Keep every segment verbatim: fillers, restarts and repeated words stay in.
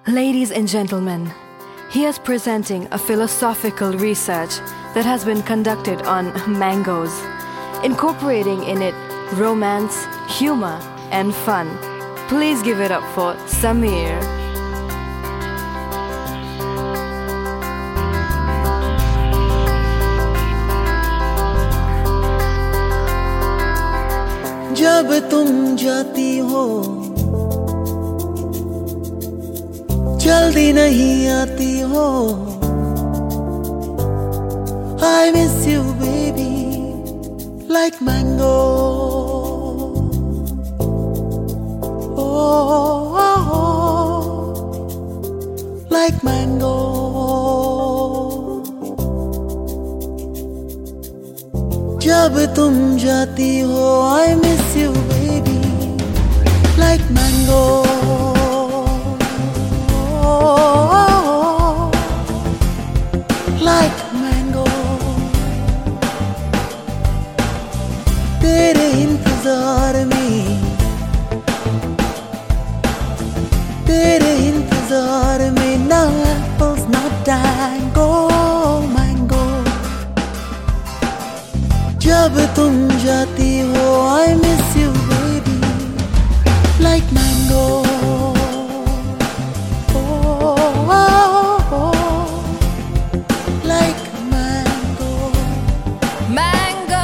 Ladies and gentlemen, here's presenting a philosophical research that has been conducted on mangoes, incorporating in it romance, humor, and fun. Please give it up for Samir. जब तुम जाती हो जल्दी नहीं आती हो I miss you baby like mango oh, oh, oh like mango जब तुम जाती हो I miss you baby like mango oh, like mango तेरे इंतजार में तेरे इंतजार में no apples not tango mango जब तुम जाती हो I miss you baby like mango oh, oh, oh, like mango Mango,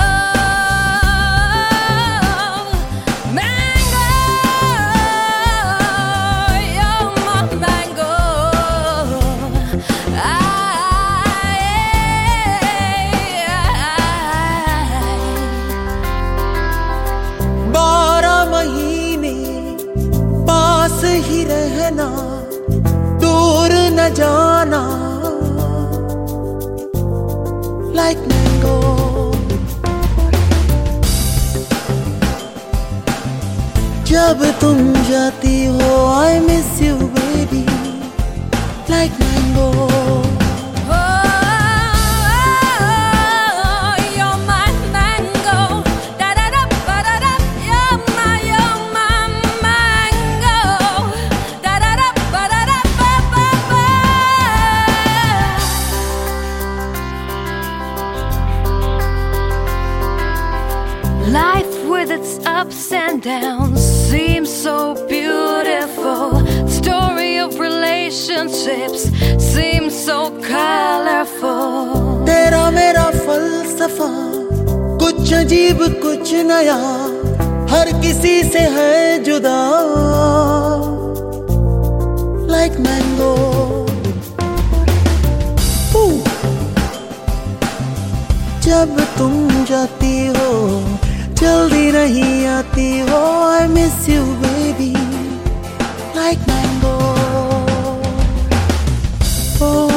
mango, you're my mango. बारह महीने पास ही रहना दूर न जाना like mango जब तुम जाती हो I miss you baby like mango Life with its ups and downs seems so beautiful. Story of relationships seems so colorful. तेरा मेरा फलसफा कुछ अजीब कुछ नया हर किसी से है जुदा like mango Ooh. जब तुम जाती हो जल्दी नहीं आती हो I miss you baby like mango oh.